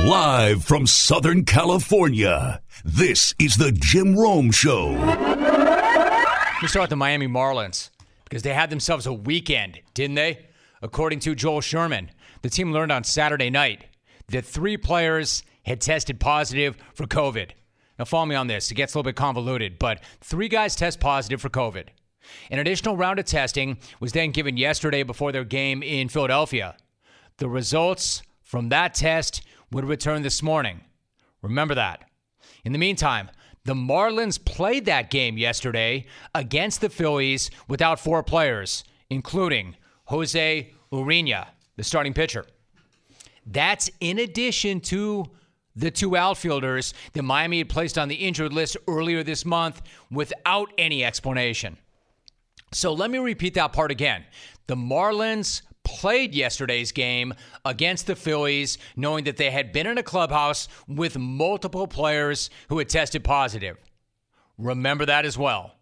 Live from Southern California, this is the Jim Rome Show. We start with the Miami Marlins because they had themselves a weekend, didn't they? According to Joel Sherman, the team learned on Saturday night that 3 players had tested positive for COVID. Now, follow me on this. It gets a little bit convoluted, but 3 guys test positive for COVID. An additional round of testing was then given yesterday before their game in Philadelphia. The results from that test would return this morning. Remember that. In the meantime, the Marlins played that game yesterday against the Phillies without 4 players, including Jose Urena, the starting pitcher. That's in addition to the 2 outfielders that Miami had placed on the injured list earlier this month without any explanation. So let me repeat that part again. The Marlins played yesterday's game against the Phillies, knowing that they had been in a clubhouse with multiple players who had tested positive. Remember that as well.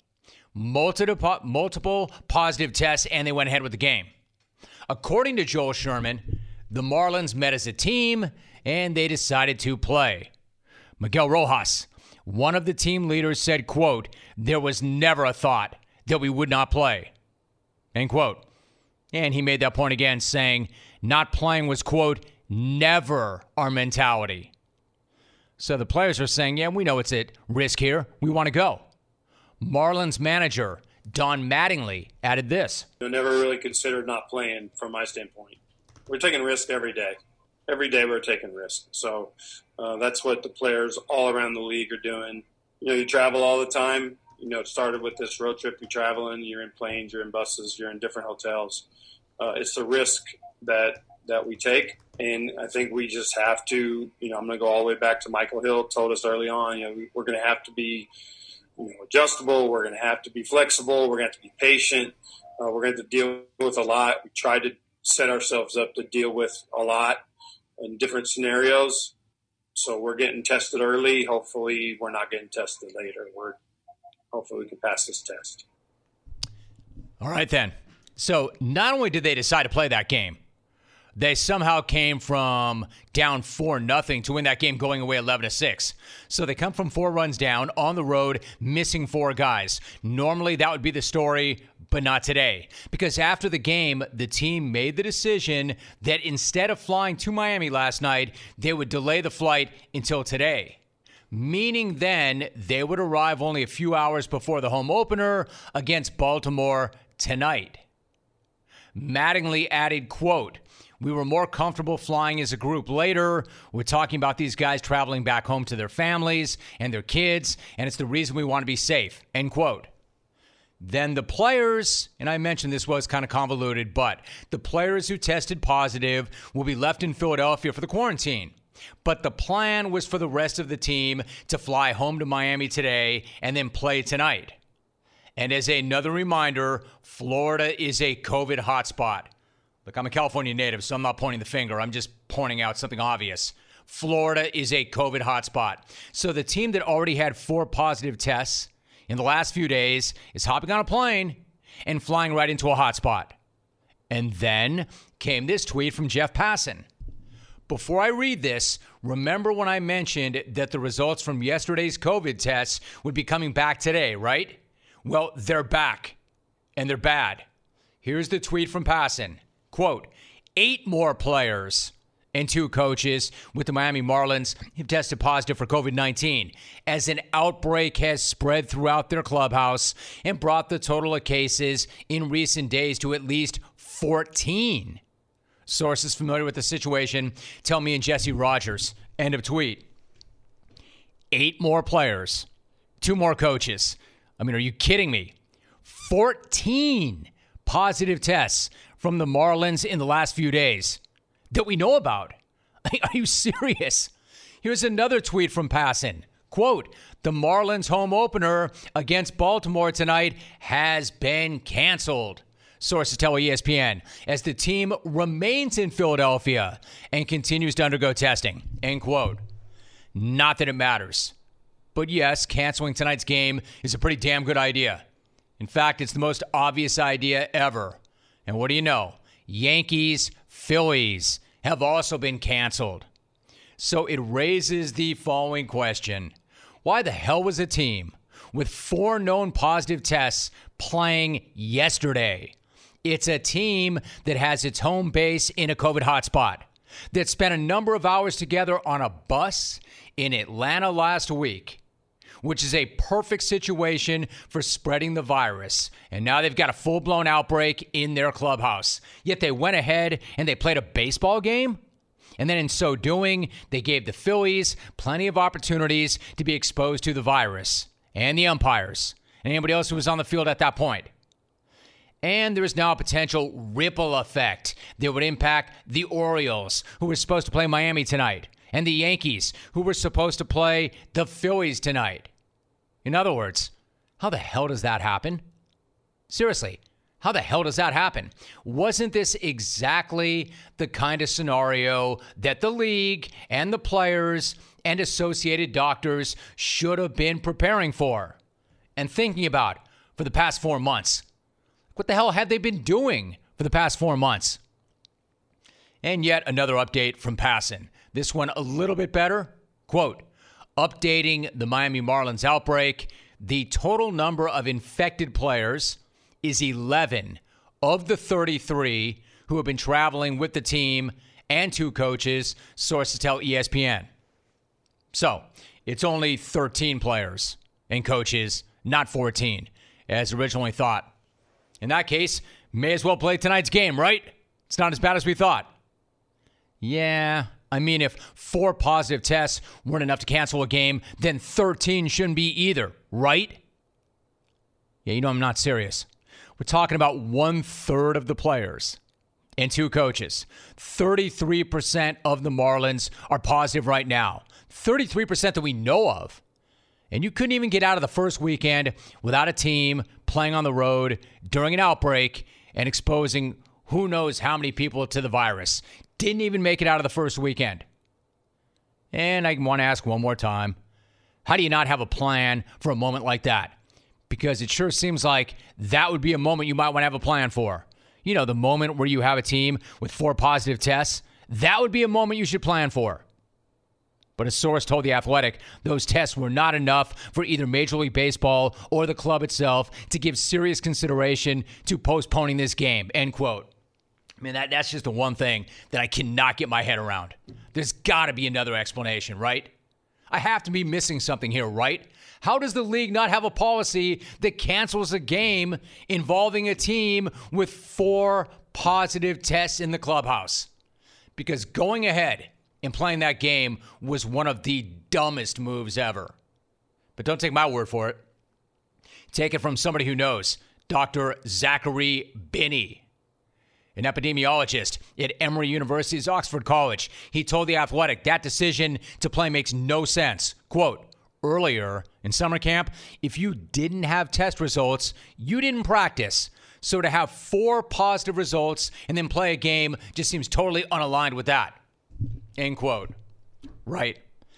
Multiple positive tests, and they went ahead with the game. According to Joel Sherman, the Marlins met as a team, and they decided to play. Miguel Rojas, one of the team leaders, said, quote, "There was never a thought that we would not play," end quote. And he made that point again, saying not playing was, quote, "never our mentality." So the players are saying, yeah, we know it's at risk here. We want to go. Marlins manager Don Mattingly added this. I never really considered not playing from my standpoint. We're taking risk every day. Every day we're taking risk. So that's what the players all around the league are doing. You travel all the time. It started with this road trip. You're traveling, you're in planes, you're in buses, you're in different hotels. It's the risk that we take. And I think we just have to, I'm going to go all the way back to Michael Hill told us early on, we're going to have to be adjustable. We're going to have to be flexible. We're going to have to be patient. We're going to have to deal with a lot. We tried to set ourselves up to deal with a lot in different scenarios. So we're getting tested early. Hopefully we're not getting tested later. Hopefully we can pass this test. All right, then. So not only did they decide to play that game, they somehow came from down 4-0 to win that game going away 11-6. So they come from 4 runs down on the road, missing 4 guys. Normally that would be the story, but not today. Because after the game, the team made the decision that instead of flying to Miami last night, they would delay the flight until today. Meaning then they would arrive only a few hours before the home opener against Baltimore tonight. Mattingly added, quote, "We were more comfortable flying as a group later. We're talking about these guys traveling back home to their families and their kids, and it's the reason we want to be safe," end quote. Then the players, and I mentioned this was kind of convoluted, but the players who tested positive will be left in Philadelphia for the quarantine. But the plan was for the rest of the team to fly home to Miami today and then play tonight. And as another reminder, Florida is a COVID hotspot. Look, I'm a California native, so I'm not pointing the finger. I'm just pointing out something obvious. Florida is a COVID hotspot. So the team that already had 4 positive tests in the last few days is hopping on a plane and flying right into a hotspot. And then came this tweet from Jeff Passan. Before I read this, remember when I mentioned that the results from yesterday's COVID tests would be coming back today, right? Well, they're back, and they're bad. Here's the tweet from Passan. Quote, 8 more players and 2 coaches with the Miami Marlins have tested positive for COVID-19 as an outbreak has spread throughout their clubhouse and brought the total of cases in recent days to at least 14. Sources familiar with the situation tell me and Jesse Rogers. End of tweet. 8 more players, 2 more coaches. I mean, are you kidding me? 14 positive tests from the Marlins in the last few days that we know about. Are you serious? Here's another tweet from Passan. Quote, "The Marlins home opener against Baltimore tonight has been canceled." Sources tell ESPN, as the team remains in Philadelphia and continues to undergo testing. End quote. Not that it matters. But yes, canceling tonight's game is a pretty damn good idea. In fact, it's the most obvious idea ever. And what do you know? Yankees, Phillies have also been canceled. So it raises the following question. Why the hell was a team with 4 known positive tests playing yesterday? It's a team that has its home base in a COVID hotspot, that spent a number of hours together on a bus in Atlanta last week, which is a perfect situation for spreading the virus. And now they've got a full-blown outbreak in their clubhouse. Yet they went ahead and they played a baseball game? And then in so doing, they gave the Phillies plenty of opportunities to be exposed to the virus, and the umpires, and anybody else who was on the field at that point. And there is now a potential ripple effect that would impact the Orioles, who were supposed to play Miami tonight, and the Yankees, who were supposed to play the Phillies tonight. In other words, how the hell does that happen? Seriously, how the hell does that happen? Wasn't this exactly the kind of scenario that the league and the players and associated doctors should have been preparing for and thinking about for the past 4 months? What the hell had they been doing for the past 4 months? And yet another update from Passan. This one a little bit better. Quote, updating the Miami Marlins outbreak, the total number of infected players is 11 of the 33 who have been traveling with the team and 2 coaches, sources tell ESPN. So, it's only 13 players and coaches, not 14, as originally thought. In that case, may as well play tonight's game, right? It's not as bad as we thought. Yeah, I mean, if 4 positive tests weren't enough to cancel a game, then 13 shouldn't be either, right? Yeah, you know I'm not serious. We're talking about 1/3 of the players and 2 coaches. 33% of the Marlins are positive right now. 33% that we know of. And you couldn't even get out of the first weekend without a team playing on the road during an outbreak and exposing who knows how many people to the virus. Didn't even make it out of the first weekend. And I want to ask one more time, how do you not have a plan for a moment like that? Because it sure seems like that would be a moment you might want to have a plan for. You know, the moment where you have a team with 4 positive tests, that would be a moment you should plan for. But a source told The Athletic those tests were not enough for either Major League Baseball or the club itself to give serious consideration to postponing this game, end quote. I mean, that's just the one thing that I cannot get my head around. There's got to be another explanation, right? I have to be missing something here, right? How does the league not have a policy that cancels a game involving a team with 4 positive tests in the clubhouse? Because going ahead and playing that game was one of the dumbest moves ever. But don't take my word for it. Take it from somebody who knows, Dr. Zachary Binney, an epidemiologist at Emory University's Oxford College. He told The Athletic that decision to play makes no sense. Quote, earlier in summer camp, if you didn't have test results, you didn't practice. So to have 4 positive results and then play a game just seems totally unaligned with that. End quote. Right.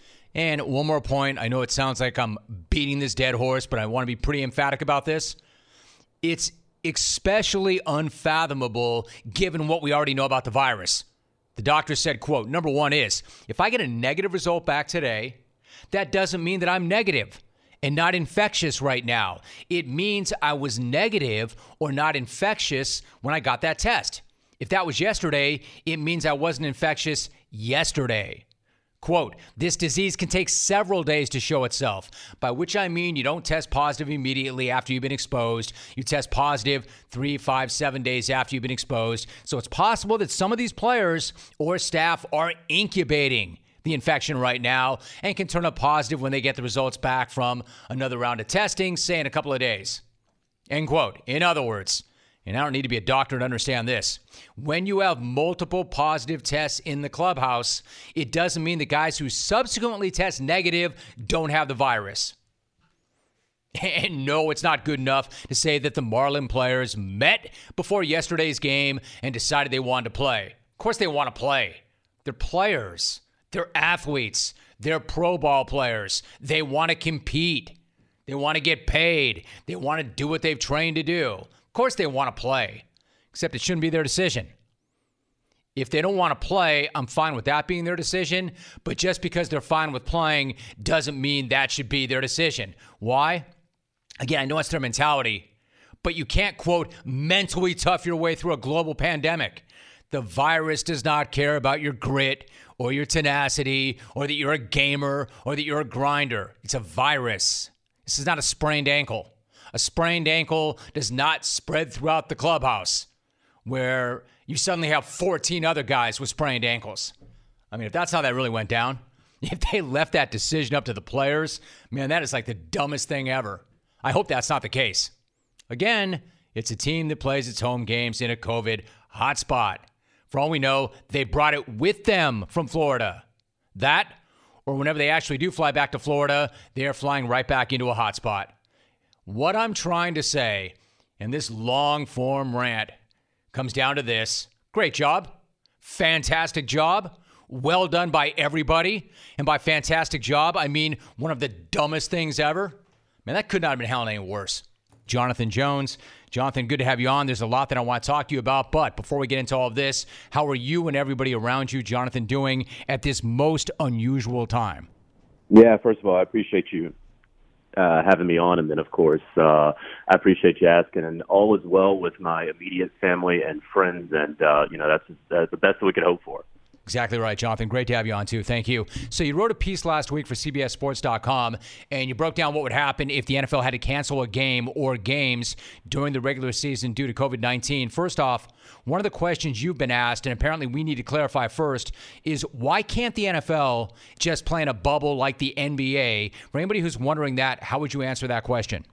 And one more point. I know it sounds like I'm beating this dead horse, but I want to be pretty emphatic about this. It's especially unfathomable given what we already know about the virus. The doctor said, quote, number 1 is, if I get a negative result back today, that doesn't mean that I'm negative and not infectious right now. It means I was negative or not infectious when I got that test. If that was yesterday, it means I wasn't infectious yesterday. Quote, this disease can take several days to show itself, by which I mean you don't test positive immediately after you've been exposed. You test positive 3, 5, 7 days after you've been exposed. So it's possible that some of these players or staff are incubating the infection right now and can turn up positive when they get the results back from another round of testing, say in a couple of days. End quote. In other words, and I don't need to be a doctor to understand this, when you have multiple positive tests in the clubhouse, it doesn't mean the guys who subsequently test negative don't have the virus. And no, it's not good enough to say that the Marlin players met before yesterday's game and decided they wanted to play. Of course they want to play. They're players. They're athletes. They're pro ball players. They want to compete. They want to get paid. They want to do what they've trained to do. Of course they want to play, except it shouldn't be their decision. If they don't want to play, I'm fine with that being their decision. But just because they're fine with playing doesn't mean that should be their decision. Why? Again, I know it's their mentality, but you can't, quote, mentally tough your way through a global pandemic. The virus does not care about your grit or your tenacity or that you're a gamer or that you're a grinder. It's a virus. This is not a sprained ankle. A sprained ankle does not spread throughout the clubhouse where you suddenly have 14 other guys with sprained ankles. I mean, if that's how that really went down, if they left that decision up to the players, man, that is like the dumbest thing ever. I hope that's not the case. Again, it's a team that plays its home games in a COVID hotspot. For all we know, they brought it with them from Florida. That, or whenever they actually do fly back to Florida, they are flying right back into a hotspot. What I'm trying to say in this long-form rant comes down to this. Great job. Fantastic job. Well done by everybody. And by fantastic job, I mean one of the dumbest things ever. Man, that could not have been hell any worse. Jonathan Jones. Jonathan, good to have you on. There's a lot that I want to talk to you about. But before we get into all of this, how are you and everybody around you, Jonathan, doing at this most unusual time? Yeah, first of all, I appreciate you having me on. And then, of course, I appreciate you asking. And all is well with my immediate family and friends. And, that's the best that we could hope for. Exactly right, Jonathan. Great to have you on, too. Thank you. So you wrote a piece last week for CBSSports.com, and you broke down what would happen if the NFL had to cancel a game or games during the regular season due to COVID-19. First off, one of the questions you've been asked, and apparently we need to clarify first, is why can't the NFL just play in a bubble like the NBA? For anybody who's wondering that, how would you answer that question?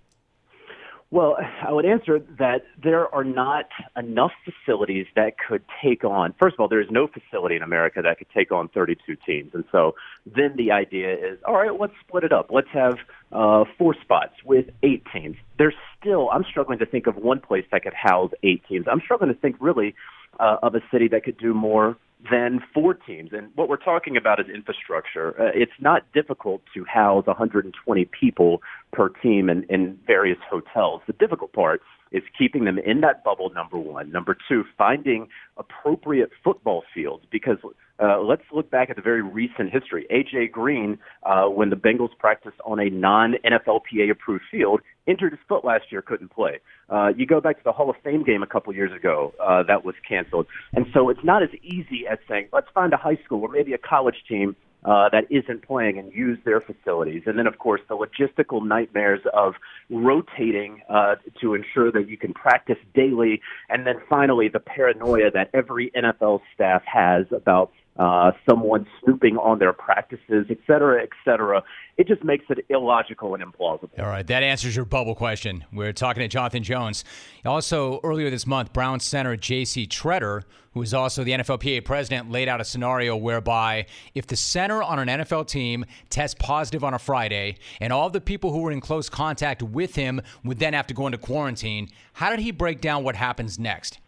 Well, I would answer that there are not enough facilities that could take on, first of all, there is no facility in America that could take on 32 teams. And so then the idea is, all right, let's split it up. Let's have 4 spots with 8 teams. There's still, I'm struggling to think of one place that could house 8 teams. I'm struggling to think really of a city that could do more than 4 teams. And what we're talking about is infrastructure. It's not difficult to house 120 people per team in various hotels. The difficult part is keeping them in that bubble, number one. Number two, finding appropriate football fields, because let's look back at the very recent history. A.J. Green, when the Bengals practiced on a non-NFLPA-approved field, injured his foot last year, couldn't play. You go back to the Hall of Fame game a couple years ago, that was canceled. And so it's not as easy as saying, let's find a high school or maybe a college team that isn't playing and use their facilities. And then, of course, the logistical nightmares of rotating to ensure that you can practice daily. And then finally, the paranoia that every NFL staff has about someone snooping on their practices, et cetera, et cetera. It just makes it illogical and implausible. All right, that answers your bubble question. We're talking to Jonathan Jones. Also, earlier this month, Browns center J.C. Tretter, who is also the NFLPA president, laid out a scenario whereby if the center on an NFL team tests positive on a Friday and all the people who were in close contact with him would then have to go into quarantine, how did he break down what happens next?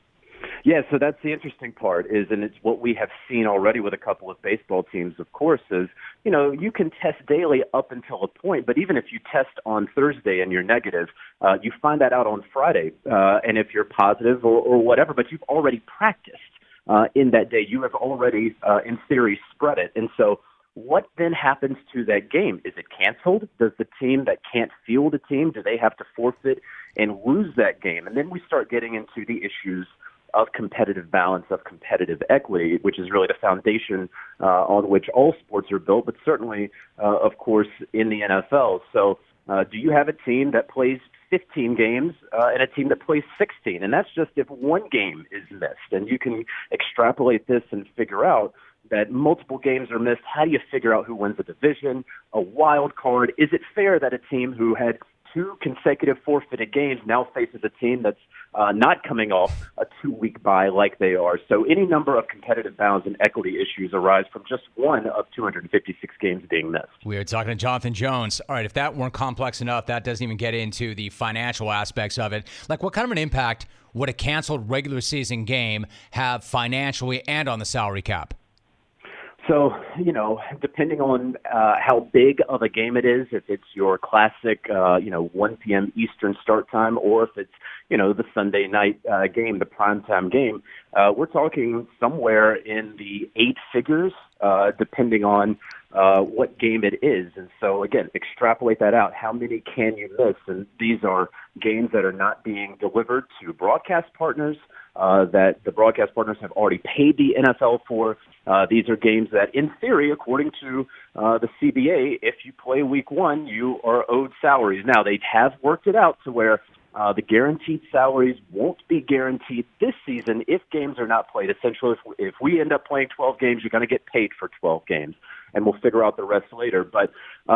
Yeah, so that's the interesting part is, and it's what we have seen already with a couple of baseball teams, of course, is, you know, you can test daily up until a point, but even if you test on Thursday and you're negative, you find that out on Friday. And if you're positive or whatever, but you've already practiced in that day, you have already, in theory, spread it. And so what then happens to that game? Is it canceled? Does the team that can't field a team, do they have to forfeit and lose that game? And then we start getting into the issues of competitive balance, of competitive equity, which is really the foundation on which all sports are built, but certainly, of course, in the NFL. So do you have a team that plays 15 games and a team that plays 16? And that's just if one game is missed. And you can extrapolate this and figure out that multiple games are missed. How do you figure out who wins a division, a wild card? Is it fair that a team who had 2 consecutive forfeited games now faces a team that's not coming off a 2-week bye like they are? So any number of competitive balance and equity issues arise from just one of 256 games being missed. We are talking to Jonathan Jones. All right, if that weren't complex enough, that doesn't even get into the financial aspects of it. Like, what kind of an impact would a canceled regular season game have financially and on the salary cap? So, depending on how big of a game it is, if it's your classic, 1 p.m. Eastern start time, or if it's, the Sunday night game, the primetime game, we're talking somewhere in the 8 figures, depending on what game it is. And so, again, extrapolate that out. How many can you miss? And these are games that are not being delivered to broadcast partners, that the broadcast partners have already paid the NFL for. These are games that, in theory, according to the CBA, if you play week 1, you are owed salaries. Now, they have worked it out to where the guaranteed salaries won't be guaranteed this season if games are not played. Essentially, if we end up playing 12 games, you're going to get paid for 12 games, and we'll figure out the rest later. But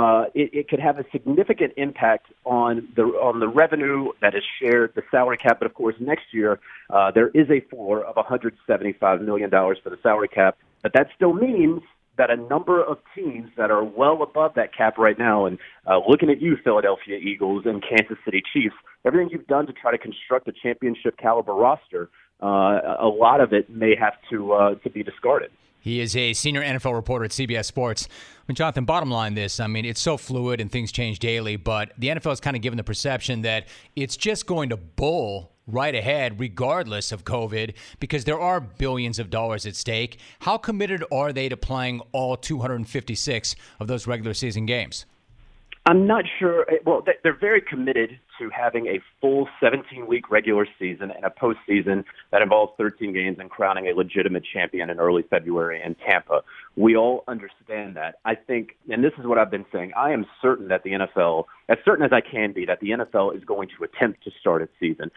it could have a significant impact on the revenue that is shared, the salary cap. But, of course, next year there is a floor of $175 million for the salary cap. But that still means that a number of teams that are well above that cap right now, and looking at you, Philadelphia Eagles and Kansas City Chiefs, everything you've done to try to construct a championship caliber roster, a lot of it may have to be discarded. He is a senior NFL reporter at CBS Sports. Jonathan, bottom line this, it's so fluid and things change daily, but the NFL is kind of given the perception that it's just going to bull right ahead regardless of COVID because there are billions of dollars at stake. How committed are they to playing all 256 of those regular season games? I'm not sure. Well, they're very committed to having a full 17-week regular season and a postseason that involves 13 games and crowning a legitimate champion in early February in Tampa. We all understand that. I think, and this is what I've been saying, I am certain that the NFL, as certain as I can be, that the NFL is going to attempt to start its season.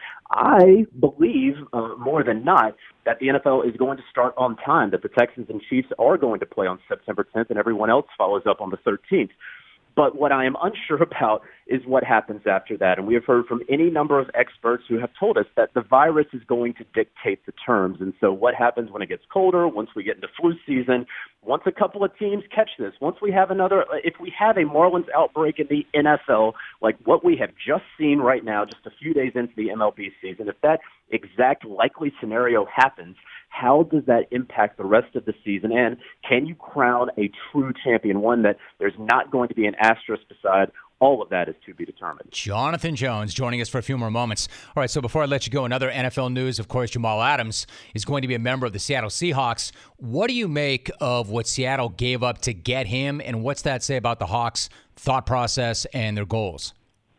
I believe, more than not, that the NFL is going to start on time, that the Texans and Chiefs are going to play on September 10th, and everyone else follows up on the 13th. But what I am unsure about is what happens after that. And we have heard from any number of experts who have told us that the virus is going to dictate the terms. And so what happens when it gets colder, once we get into flu season, once a couple of teams catch this, once we have if we have a Marlins outbreak in the NFL, like what we have just seen right now, just a few days into the MLB season, if that exact likely scenario happens, how does that impact the rest of the season? And can you crown a true champion, one that there's not going to be an asterisk beside? All of that is to be determined. Jonathan Jones joining us for a few more moments. All right, so before I let you go, another NFL news, of course, Jamal Adams is going to be a member of the Seattle Seahawks. What do you make of what Seattle gave up to get him, and what's that say about the Hawks' thought process and their goals?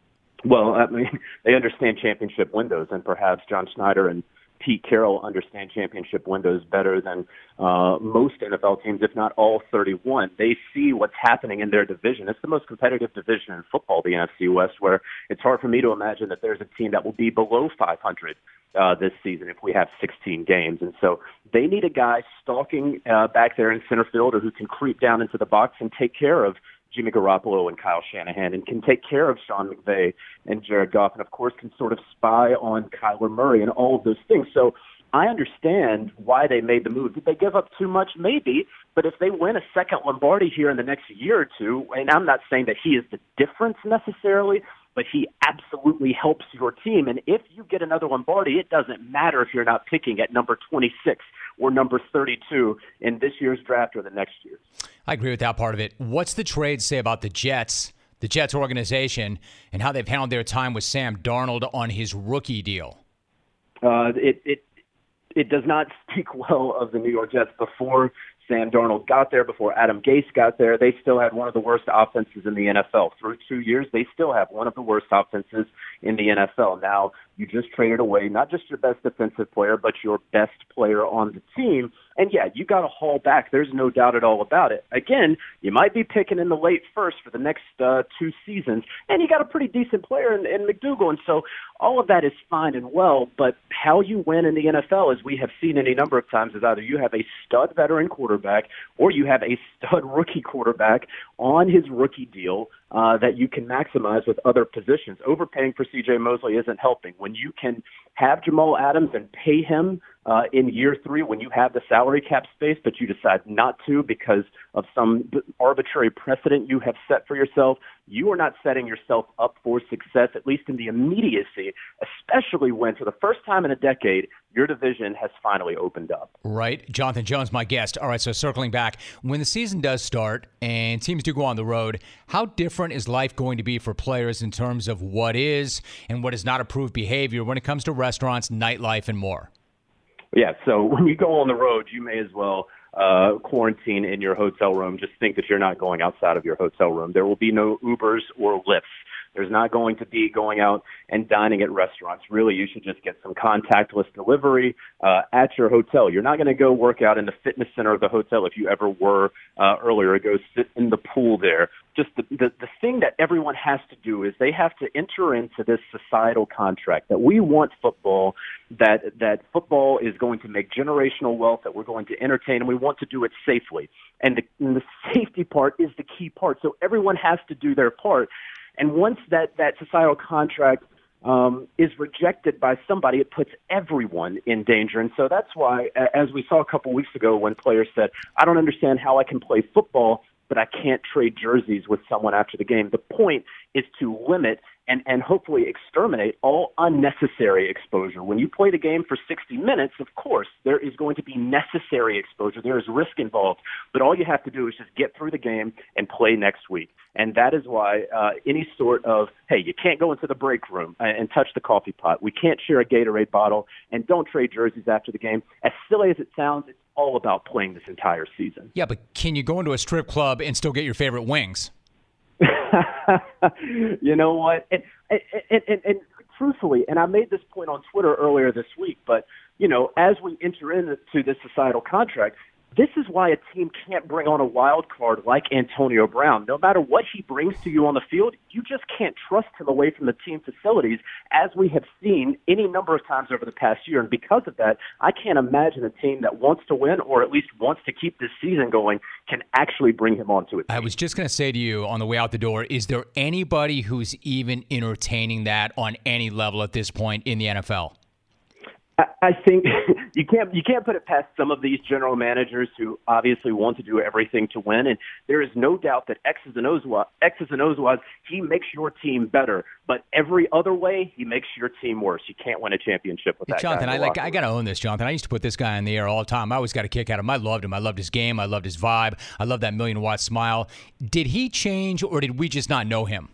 Well, they understand championship windows, and perhaps John Schneider and Pete Carroll understand championship windows better than most NFL teams, if not all 31. They see what's happening in their division. It's the most competitive division in football, the NFC West, where it's hard for me to imagine that there's a team that will be below 500 this season if we have 16 games. And so they need a guy stalking back there in center field or who can creep down into the box and take care of Jimmy Garoppolo and Kyle Shanahan, and can take care of Sean McVay and Jared Goff, and of course can sort of spy on Kyler Murray and all of those things. So I understand why they made the move. Did they give up too much? Maybe. But if they win a second Lombardi here in the next year or two, and I'm not saying that he is the difference necessarily, but he absolutely helps your team. And if you get another Lombardi, it doesn't matter if you're not picking at number 26 or number 32 in this year's draft or the next year's. I agree with that part of it. What's the trade say about the Jets organization, and how they've handled their time with Sam Darnold on his rookie deal? It does not speak well of the New York Jets. Before Sam Darnold got there, before Adam Gase got there, they still had one of the worst offenses in the NFL. Through 2 years, they still have one of the worst offenses in the NFL. Now, you just traded away not just your best defensive player, but your best player on the team. And, yeah, you got to haul back. There's no doubt at all about it. Again, you might be picking in the late first for the next 2 seasons, and you got a pretty decent player in McDougal. And so all of that is fine and well, but how you win in the NFL, as we have seen any number of times, is either you have a stud veteran quarterback or you have a stud rookie quarterback on his rookie deal that you can maximize with other positions. Overpaying for C.J. Mosley isn't helping. When you can have Jamal Adams and pay him in year 3 when you have the salary cap space, but you decide not to because of some arbitrary precedent you have set for yourself, you are not setting yourself up for success, at least in the immediacy, especially when, for the first time in a decade, your division has finally opened up. Right. Jonathan Jones, my guest. All right, so circling back, when the season does start and teams do go on the road, how different is life going to be for players in terms of what is and what is not approved behavior when it comes to restaurants, nightlife, and more? Yeah, so when you go on the road, you may as well quarantine in your hotel room. Just think that you're not going outside of your hotel room. There will be no Ubers or Lyfts. There's not going to be going out and dining at restaurants. Really, you should just get some contactless delivery at your hotel. You're not going to go work out in the fitness center of the hotel if you ever were earlier, or go sit in the pool there. Just the thing that everyone has to do is they have to enter into this societal contract that we want football, that football is going to make generational wealth, that we're going to entertain, and we want to do it safely. And the safety part is the key part. So everyone has to do their part. And once that societal contract is rejected by somebody, it puts everyone in danger. And so that's why, as we saw a couple weeks ago when players said, I don't understand how I can play football, but I can't trade jerseys with someone after the game. The point is to limit and hopefully exterminate all unnecessary exposure. When you play the game for 60 minutes, of course, there is going to be necessary exposure. There is risk involved. But all you have to do is just get through the game and play next week. And that is why any sort of, hey, you can't go into the break room and touch the coffee pot. We can't share a Gatorade bottle, and don't trade jerseys after the game. As silly as it sounds, it's all about playing this entire season. Yeah, but can you go into a strip club and still get your favorite wings? You know what? And truthfully, and I made this point on Twitter earlier this week, but, you know, as we enter into this societal contract, this is why a team can't bring on a wild card like Antonio Brown. No matter what he brings to you on the field, you just can't trust him away from the team facilities, as we have seen any number of times over the past year. And because of that, I can't imagine a team that wants to win, or at least wants to keep this season going, can actually bring him onto it. I was just going to say to you on the way out the door, is there anybody who's even entertaining that on any level at this point in the NFL? I think you can't put it past some of these general managers who obviously want to do everything to win, and there is no doubt that X's and O's wise, he makes your team better, but every other way he makes your team worse. You can't win a championship with that Jonathan, guy. I got to own this, Jonathan. I used to put this guy in the air all the time. I always got a kick out of him. I loved him. I loved his game. I loved his vibe. I loved that million-watt smile. Did he change, or did we just not know him?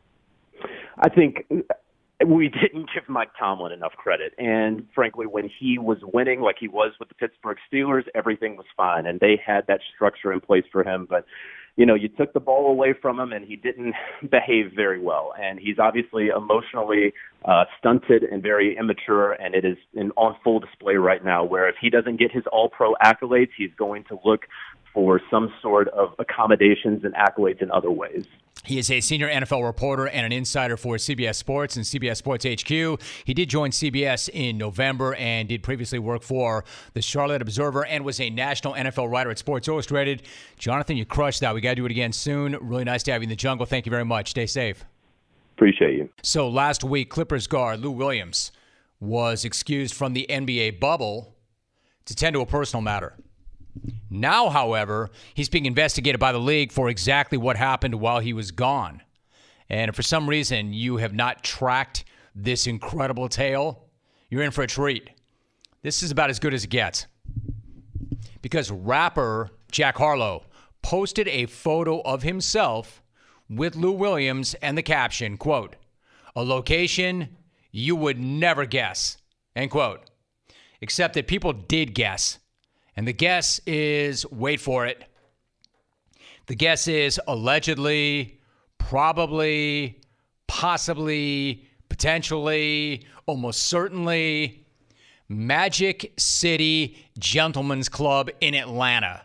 I think we didn't give Mike Tomlin enough credit. And frankly, when he was winning like he was with the Pittsburgh Steelers, everything was fine. And they had that structure in place for him. But, you know, you took the ball away from him and he didn't behave very well. And he's obviously emotionally stunted and very immature. And it is on full display right now, where if he doesn't get his all-pro accolades, he's going to look for some sort of accommodations and accolades in other ways. He is a senior NFL reporter and an insider for CBS Sports and CBS Sports HQ. He did join CBS in November and did previously work for the Charlotte Observer and was a national NFL writer at Sports Illustrated. Jonathan, you crushed that. We got to do it again soon. Really nice to have you in the jungle. Thank you very much. Stay safe. Appreciate you. So last week, Clippers guard Lou Williams was excused from the NBA bubble to tend to a personal matter. Now, however, he's being investigated by the league for exactly what happened while he was gone. And if for some reason you have not tracked this incredible tale, you're in for a treat. This is about as good as it gets. Because rapper Jack Harlow posted a photo of himself with Lou Williams and the caption, quote, "A location you would never guess," end quote. Except that people did guess. And the guess is, wait for it, the guess is allegedly, probably, possibly, potentially, almost certainly, Magic City Gentlemen's Club in Atlanta.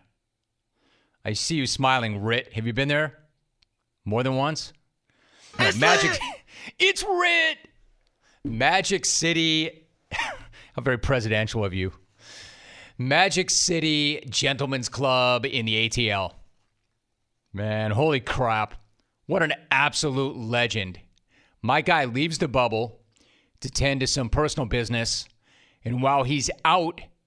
I see you smiling, Rit. Have you been there more than once? It's Magic. Rit. It's Rit. Magic City. How very presidential of you. Magic City Gentlemen's Club in the ATL. Man, holy crap. What an absolute legend. My guy leaves the bubble to tend to some personal business, and while he's out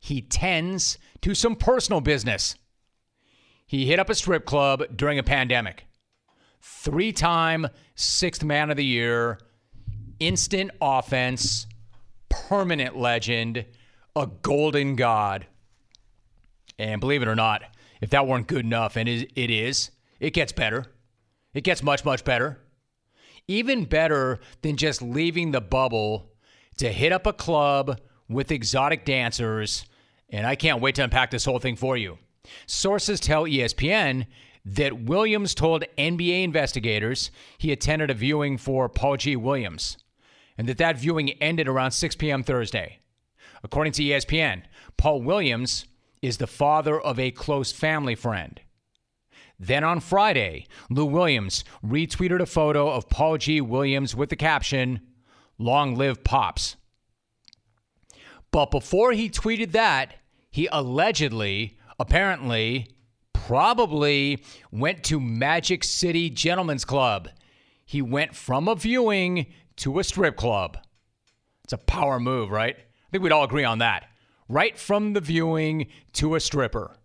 he tends to some personal business. He hit up a strip club during a pandemic. 3-time sixth man of the year, instant offense, permanent legend, a golden god. And believe it or not, if that weren't good enough, and it gets better. It gets much, much better. Even better than just leaving the bubble to hit up a club with exotic dancers. And I can't wait to unpack this whole thing for you. Sources tell ESPN that Williams told NBA investigators he attended a viewing for Paul G. Williams, and that viewing ended around 6 p.m. Thursday. According to ESPN, Paul Williams is the father of a close family friend. Then on Friday, Lou Williams retweeted a photo of Paul G. Williams with the caption, "Long live Pops." But before he tweeted that, he probably went to Magic City Gentlemen's Club. He went from a viewing to a strip club. It's a power move, right? I think we'd all agree on that. Right from the viewing to a stripper.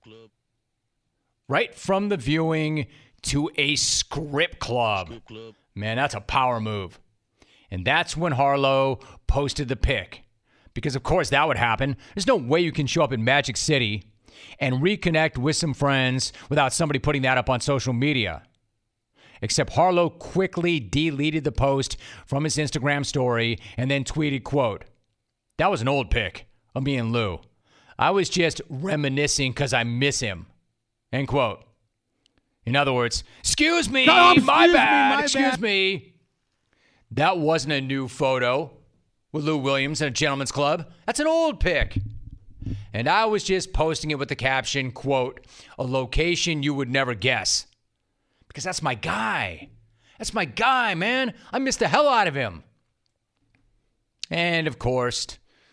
Right from the viewing to a script club. Man, that's a power move. And that's when Harlow posted the pic. Because, of course, that would happen. There's no way you can show up in Magic City and reconnect with some friends without somebody putting that up on social media. Except Harlow quickly deleted the post from his Instagram story and then tweeted, quote, "That was an old pic of me and Lou. I was just reminiscing because I miss him." End quote. In other words, excuse me, my bad. Excuse me. That wasn't a new photo with Lou Williams in a gentleman's club. That's an old pic. And I was just posting it with the caption, quote, "A location you would never guess." Because that's my guy. That's my guy, man. I miss the hell out of him. And of course,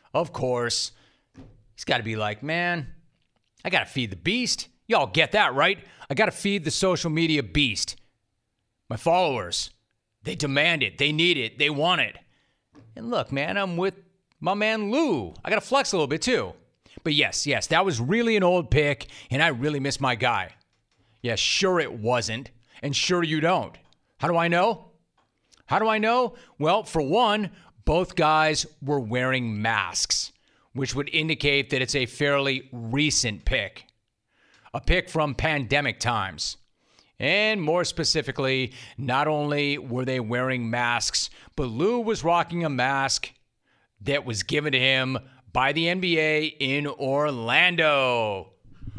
he's got to be like, man, I got to feed the beast. Y'all get that, right? I got to feed the social media beast. My followers, they demand it. They need it. They want it. And look, man, I'm with my man Lou. I got to flex a little bit too. But yes, that was really an old pic, and I really miss my guy. Yeah, sure it wasn't, and sure you don't. How do I know? Well, for one, both guys were wearing masks, which would indicate that it's a fairly recent pic. A pic from pandemic times. And more specifically, not only were they wearing masks, but Lou was rocking a mask that was given to him by the NBA in Orlando.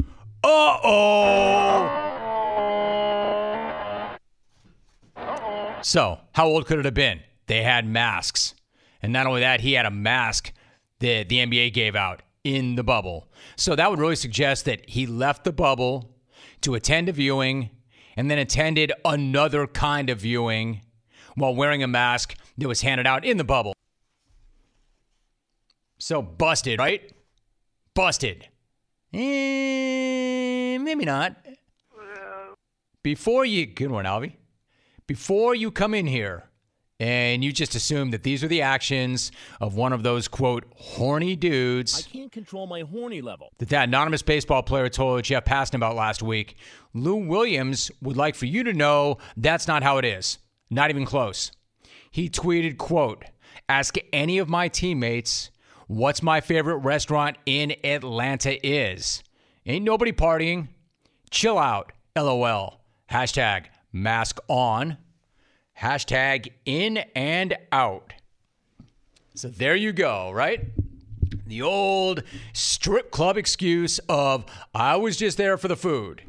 So, how old could it have been? They had masks. And not only that, he had a mask that the NBA gave out in the bubble. So that would really suggest that he left the bubble to attend a viewing and then attended another kind of viewing while wearing a mask that was handed out in the bubble. So busted, right? Busted. Maybe not. Good one, Alvy. Before you come in here and you just assume that these are the actions of one of those, quote, horny dudes. I can't control my horny level. That anonymous baseball player told Jeff Passan about last week. Lou Williams would like for you to know that's not how it is. Not even close. He tweeted, quote, "Ask any of my teammates what's my favorite restaurant in Atlanta is. Ain't nobody partying. Chill out. LOL. Hashtag mask on. Hashtag in and out." So there you go, right? The old strip club excuse of, I was just there for the food.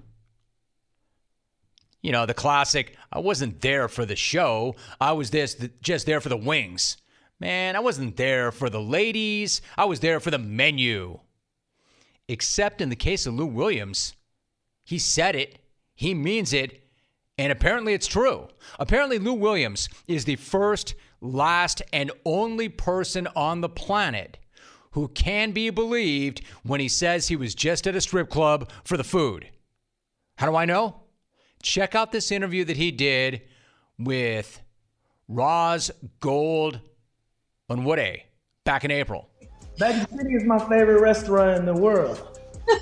You know, the classic, I wasn't there for the show. I was just there for the wings. Man, I wasn't there for the ladies. I was there for the menu. Except in the case of Lou Williams, he said it, he means it, and apparently it's true. Apparently Lou Williams is the first, last, and only person on the planet who can be believed when he says he was just at a strip club for the food. How do I know? Check out this interview that he did with Roz Gold Onwude back in April. Magic City is my favorite restaurant in the world.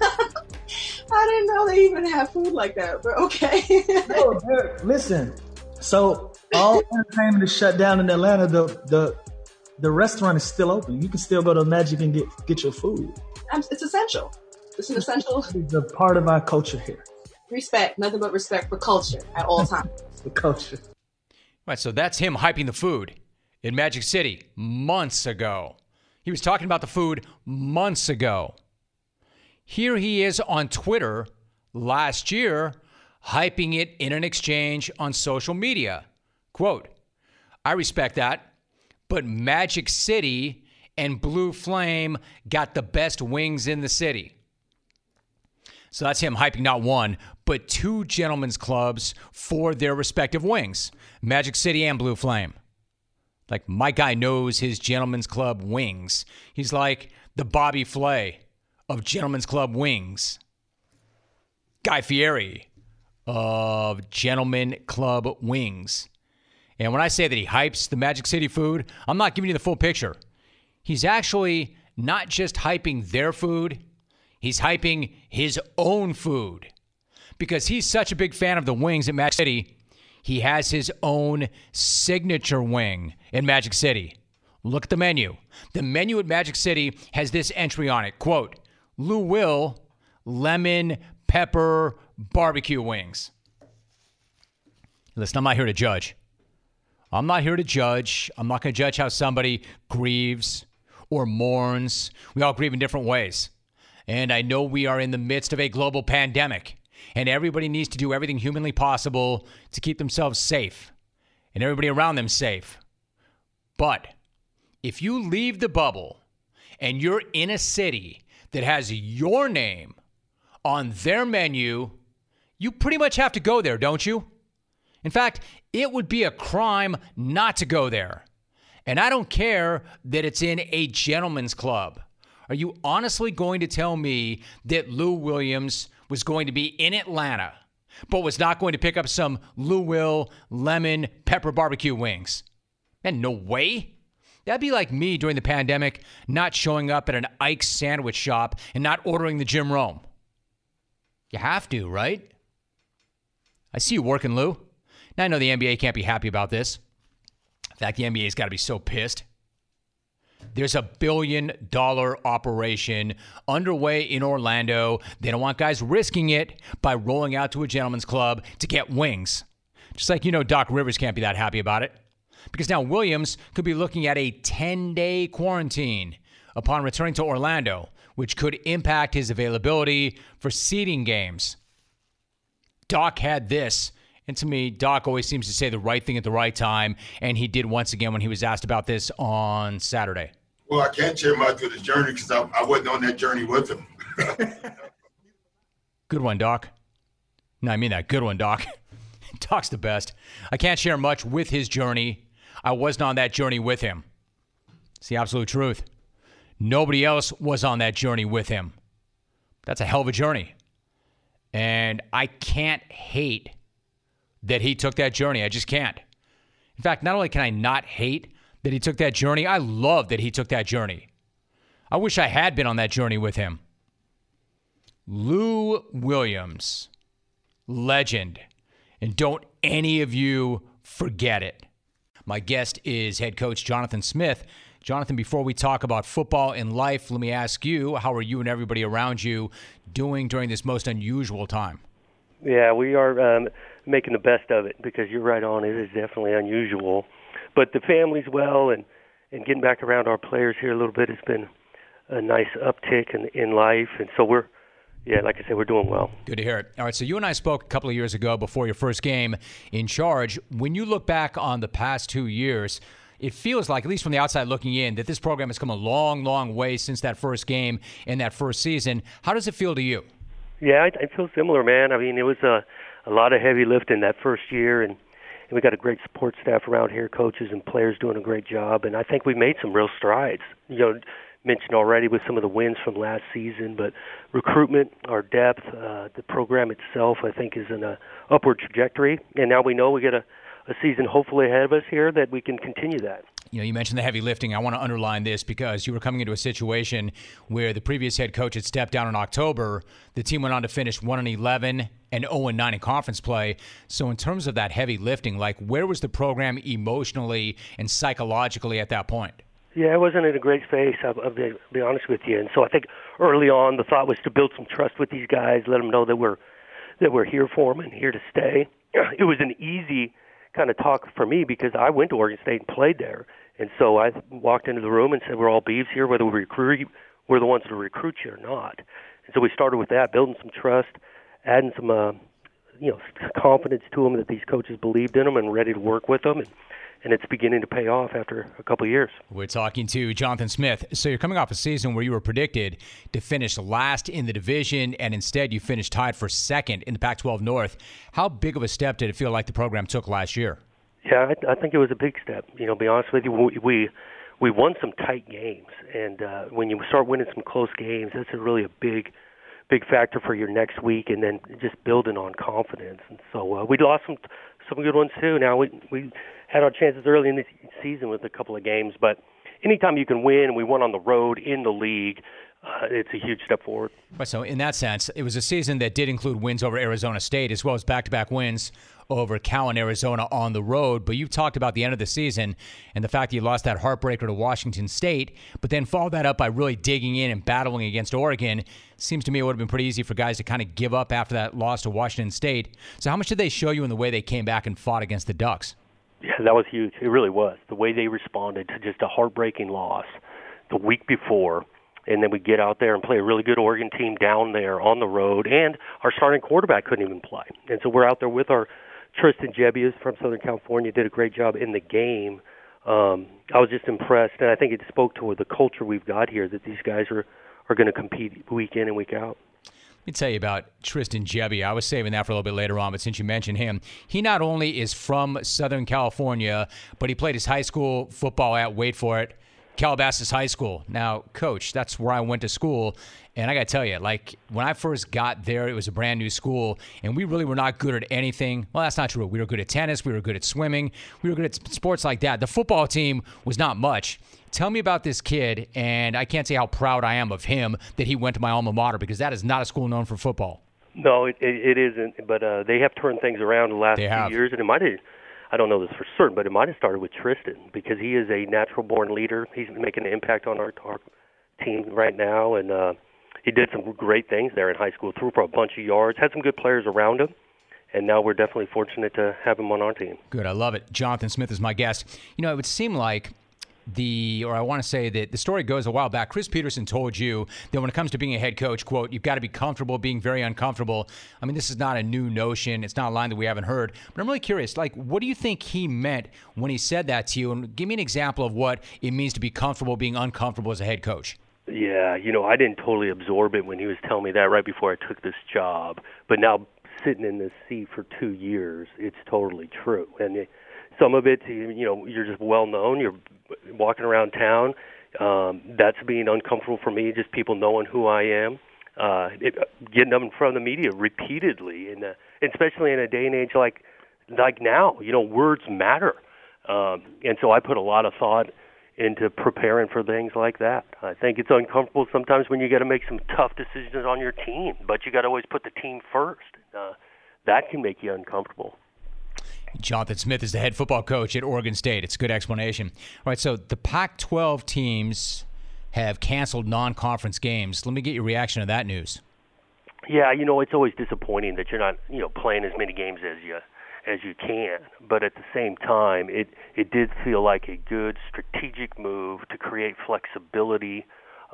I didn't know they even have food like that, but okay. No, listen. So all entertainment is shut down in Atlanta. The restaurant is still open. You can still go to Magic and get your food. It's essential. It's an essential. It's a part of our culture here. Respect, nothing but respect for culture at all times. The culture. Right, so that's him hyping the food in Magic City months ago. He was talking about the food months ago. Here he is on Twitter last year, hyping it in an exchange on social media. Quote, I respect that, but Magic City and Blue Flame got the best wings in the city. So that's him hyping not one, but two gentlemen's clubs for their respective wings, Magic City and Blue Flame. Like, my guy knows his gentlemen's club wings. He's like the Bobby Flay of gentlemen's club wings. Guy Fieri of gentlemen club wings. And when I say that he hypes the Magic City food, I'm not giving you the full picture. He's actually not just hyping their food, he's hyping his own food. Because he's such a big fan of the wings at Magic City, he has his own signature wing in Magic City. Look at the menu. The menu at Magic City has this entry on it. Quote, Lou Will lemon pepper barbecue wings. Listen, I'm not here to judge. I'm not here to judge. I'm not going to judge how somebody grieves or mourns. We all grieve in different ways. And I know we are in the midst of a global pandemic, and everybody needs to do everything humanly possible to keep themselves safe and everybody around them safe. But if you leave the bubble and you're in a city that has your name on their menu, you pretty much have to go there, don't you? In fact, it would be a crime not to go there. And I don't care that it's in a gentleman's club. Are you honestly going to tell me that Lou Williams was going to be in Atlanta, but was not going to pick up some Lou Will lemon pepper barbecue wings? And no way. That'd be like me during the pandemic not showing up at an Ike's sandwich shop and not ordering the Jim Rome. You have to, right? I see you working, Lou. Now I know the NBA can't be happy about this. In fact, the NBA's got to be so pissed. There's $1 billion operation underway in Orlando. They don't want guys risking it by rolling out to a gentleman's club to get wings. Just like, Doc Rivers can't be that happy about it. Because now Williams could be looking at a 10-day quarantine upon returning to Orlando, which could impact his availability for seeding games. Doc had this. And to me, Doc always seems to say the right thing at the right time, and he did once again when he was asked about this on Saturday. Well, I can't share much of his journey because I wasn't on that journey with him. Good one, Doc. No, I mean that. Good one, Doc. Doc's the best. I can't share much with his journey. I wasn't on that journey with him. It's the absolute truth. Nobody else was on that journey with him. That's a hell of a journey. And I can't hate that he took that journey. I just can't. In fact, not only can I not hate that he took that journey, I love that he took that journey. I wish I had been on that journey with him. Lou Williams, legend. And don't any of you forget it. My guest is head coach Jonathan Smith. Jonathan, before we talk about football and life, let me ask you, how are you and everybody around you doing during this most unusual time? Yeah, we are making the best of it because you're right on. It is definitely unusual. But the family's well, and getting back around our players here a little bit has been a nice uptick in life. And so we're doing well. Good to hear it. All right, so you and I spoke a couple of years ago before your first game in charge. When you look back on the past 2 years, it feels like, at least from the outside looking in, that this program has come a long, long way since that first game and that first season. How does it feel to you? Yeah, I feel similar, man. I mean, it was a lot of heavy lifting that first year, and we got a great support staff around here, coaches and players doing a great job, and I think we made some real strides. Mentioned already with some of the wins from last season, but recruitment, our depth, the program itself, I think is in a upward trajectory, and now we know we get a season hopefully ahead of us here that we can continue that. You mentioned the heavy lifting. I want to underline this because you were coming into a situation where the previous head coach had stepped down in October. The team went on to finish 1-11 and 0-9 in conference play. So in terms of that heavy lifting, like where was the program emotionally and psychologically at that point? Yeah, it wasn't in a great space, I'll be honest with you. And so I think early on the thought was to build some trust with these guys, let them know that we're here for them and here to stay. It was an easy kind of talk for me because I went to Oregon State and played there. And so I walked into the room and said, we're all Beavs here, whether we're the ones to recruit you or not. And so we started with that, building some trust, adding some confidence to them that these coaches believed in them and ready to work with them. And it's beginning to pay off after a couple of years. We're talking to Jonathan Smith. So you're coming off a season where you were predicted to finish last in the division, and instead you finished tied for second in the Pac-12 North. How big of a step did it feel like the program took last year? Yeah, I think it was a big step. Be honest with you, we won some tight games, and when you start winning some close games, that's really a big factor for your next week, and then just building on confidence. And so we lost some good ones too. Now we had our chances early in the season with a couple of games, but anytime you can win, and we won on the road in the league, it's a huge step forward. So in that sense, it was a season that did include wins over Arizona State as well as back-to-back wins over Cal and Arizona on the road. But you've talked about the end of the season and the fact that you lost that heartbreaker to Washington State, but then followed that up by really digging in and battling against Oregon. Seems to me it would have been pretty easy for guys to kind of give up after that loss to Washington State. So how much did they show you in the way they came back and fought against the Ducks? Yeah, that was huge. It really was. The way they responded to just a heartbreaking loss the week before, and then we get out there and play a really good Oregon team down there on the road, and our starting quarterback couldn't even play. And so we're out there with our Tristan Gebbia from Southern California, did a great job in the game. I was just impressed, and I think it spoke to the culture we've got here, that these guys are going to compete week in and week out. Let me tell you about Tristan Gebbia. I was saving that for a little bit later on, but since you mentioned him, he not only is from Southern California, but he played his high school football at, wait for it, Calabasas High School. Now, Coach, that's where I went to school, and I got to tell you, like, when I first got there, it was a brand new school, and we really were not good at anything. Well, that's not true. We were good at tennis. We were good at swimming. We were good at sports like that. The football team was not much. Tell me about this kid, and I can't say how proud I am of him that he went to my alma mater, because that is not a school known for football. No, it isn't, but they have turned things around the last few years, and it might have, I don't know this for certain, but it might have started with Tristan, because he is a natural-born leader. He's making an impact on our team right now, and he did some great things there in high school, threw for a bunch of yards, had some good players around him, and now we're definitely fortunate to have him on our team. Good, I love it. Jonathan Smith is my guest. It would seem like I want to say that the story goes a while back. Chris Peterson told you that when it comes to being a head coach, quote, you've got to be comfortable being very uncomfortable. I mean, this is not a new notion. It's not a line that we haven't heard. But I'm really curious, like, what do you think he meant when he said that to you? And give me an example of what it means to be comfortable being uncomfortable as a head coach. Yeah, I didn't totally absorb it when he was telling me that right before I took this job. But now sitting in this seat for 2 years, it's totally true. And some of it, you're just well-known. You're walking around town. That's being uncomfortable for me, just people knowing who I am. Getting up in front of the media repeatedly, and especially in a day and age like now, words matter. And so I put a lot of thought into preparing for things like that. I think it's uncomfortable sometimes when you got to make some tough decisions on your team, but you got to always put the team first. That can make you uncomfortable. Jonathan Smith is the head football coach at Oregon State. It's a good explanation. All right, so the Pac-12 teams have canceled non-conference games. Let me get your reaction to that news. Yeah, it's always disappointing that you're not, playing as many games as you can. But at the same time, it did feel like a good strategic move to create flexibility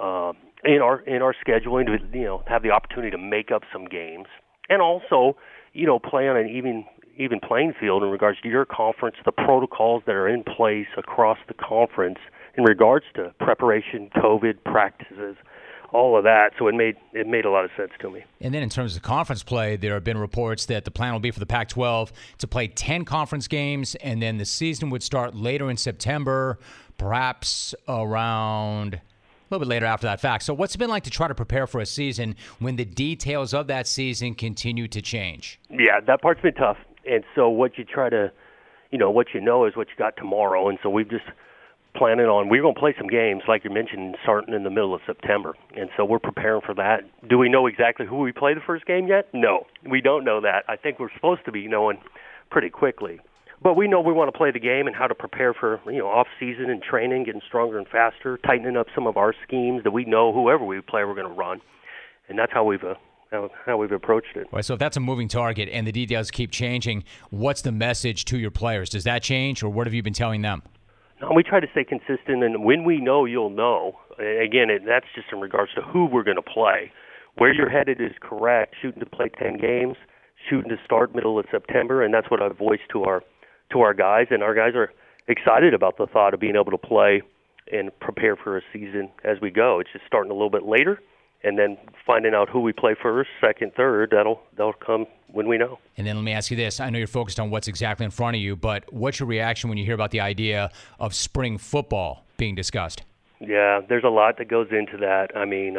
in our scheduling to have the opportunity to make up some games, and also play on an even playing field in regards to your conference, the protocols that are in place across the conference in regards to preparation, COVID practices, all of that. So it made a lot of sense to me. And then in terms of conference play, there have been reports that the plan will be for the Pac-12 to play 10 conference games, and then the season would start later in September, perhaps around a little bit later after that fact. So what's it been like to try to prepare for a season when the details of that season continue to change? Yeah, that part's been tough. And so what you try to, what is what you got tomorrow. And so we've just planning on, we're going to play some games, like you mentioned, starting in the middle of September. And so we're preparing for that. Do we know exactly who we play the first game yet? No, we don't know that. I think we're supposed to be knowing pretty quickly. But we know we want to play the game and how to prepare for, off-season and training, getting stronger and faster, tightening up some of our schemes that we know whoever we play we're going to run. And that's how we've approached it. Right, so if that's a moving target and the details keep changing, what's the message to your players? Does that change, or what have you been telling them? No, we try to stay consistent, and when we know, you'll know. Again, that's just in regards to who we're going to play. Where you're headed is correct, shooting to play 10 games, shooting to start middle of September, and that's what I've voiced to our guys, and our guys are excited about the thought of being able to play and prepare for a season as we go. It's just starting a little bit later, and then finding out who we play first, second, third, that'll come when we know. And then let me ask you this. I know you're focused on what's exactly in front of you, but what's your reaction when you hear about the idea of spring football being discussed? Yeah, there's a lot that goes into that. I mean,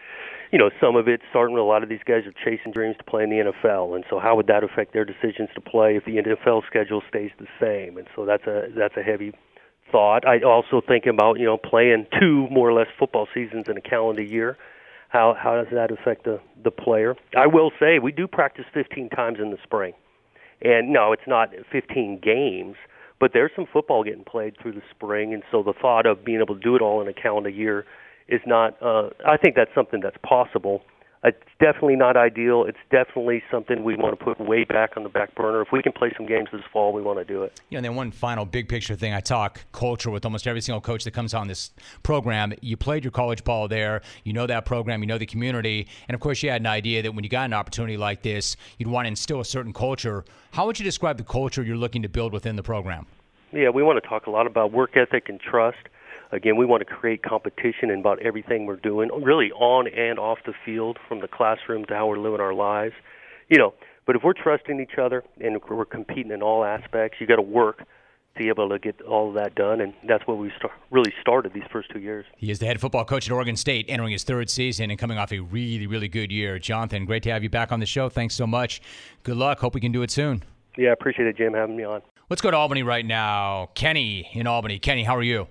some of it starting with a lot of these guys are chasing dreams to play in the NFL, and so how would that affect their decisions to play if the NFL schedule stays the same? And so that's a heavy thought. I also think about, playing 2 more or less football seasons in a calendar year. How does that affect the player? I will say we do practice 15 times in the spring. And no, it's not 15 games, but there's some football getting played through the spring. And so the thought of being able to do it all in a calendar year is not, I think that's something that's possible. It's definitely not ideal. It's definitely something we want to put way back on the back burner. If we can play some games this fall, we want to do it. And then one final big picture thing. I talk culture with almost every single coach that comes on this program. You played your college ball there. You know that program. You know the community. And, of course, you had an idea that when you got an opportunity like this, you'd want to instill a certain culture. How would you describe the culture you're looking to build within the program? Yeah, we want to talk a lot about work ethic and trust. Again, we want to create competition in about everything we're doing, really on and off the field, from the classroom to how we're living our lives. But if we're trusting each other and we're competing in all aspects, you got to work to be able to get all of that done, and that's what we really started these first 2 years. He is the head football coach at Oregon State, entering his 3rd season and coming off a really, really good year. Jonathan, great to have you back on the show. Thanks so much. Good luck. Hope we can do it soon. Yeah, I appreciate it, Jim, having me on. Let's go to Albany right now. Kenny in Albany. Kenny, how are you?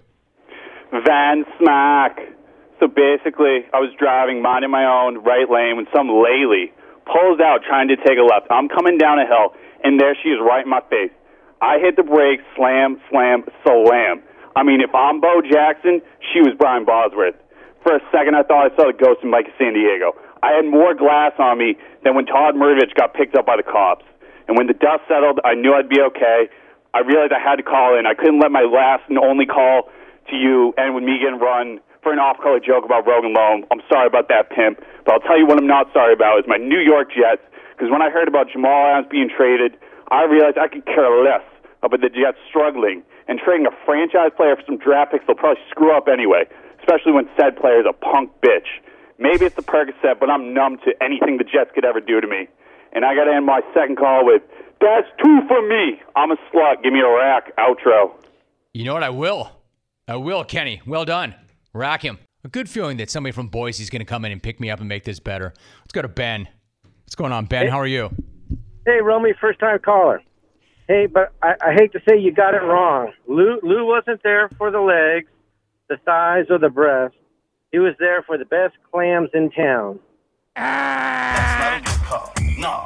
Van Smack. So basically, I was driving, minding my own right lane, when some lady pulls out trying to take a left. I'm coming down a hill, and there she is right in my face. I hit the brakes, slam, slam, slam. I mean, if I'm Bo Jackson, she was Brian Bosworth. For a second, I thought I saw the ghost in Mike San Diego. I had more glass on me than when Todd Murvich got picked up by the cops. And when the dust settled, I knew I'd be okay. I realized I had to call in. I couldn't let my last and only call to you and with me getting run for an off-color joke about Rogan Loam. I'm sorry about that, pimp. But I'll tell you what I'm not sorry about is my New York Jets, because when I heard about Jamal Adams being traded, I realized I could care less about the Jets struggling, and trading a franchise player for some draft picks will probably screw up anyway, especially when said player is a punk bitch. Maybe it's the Percocet, but I'm numb to anything the Jets could ever do to me. And I got to end my second call with, that's 2 for me. I'm a slut. Give me a rack. Outro. You know what? I will, Kenny. Well done. Rack him. A good feeling that somebody from Boise is going to come in and pick me up and make this better. Let's go to Ben. What's going on, Ben? How are you? Hey, Romy, first-time caller. Hey, but I hate to say you got it wrong. Lou wasn't there for the legs, the thighs, or the breast. He was there for the best clams in town. That's not a good call. No.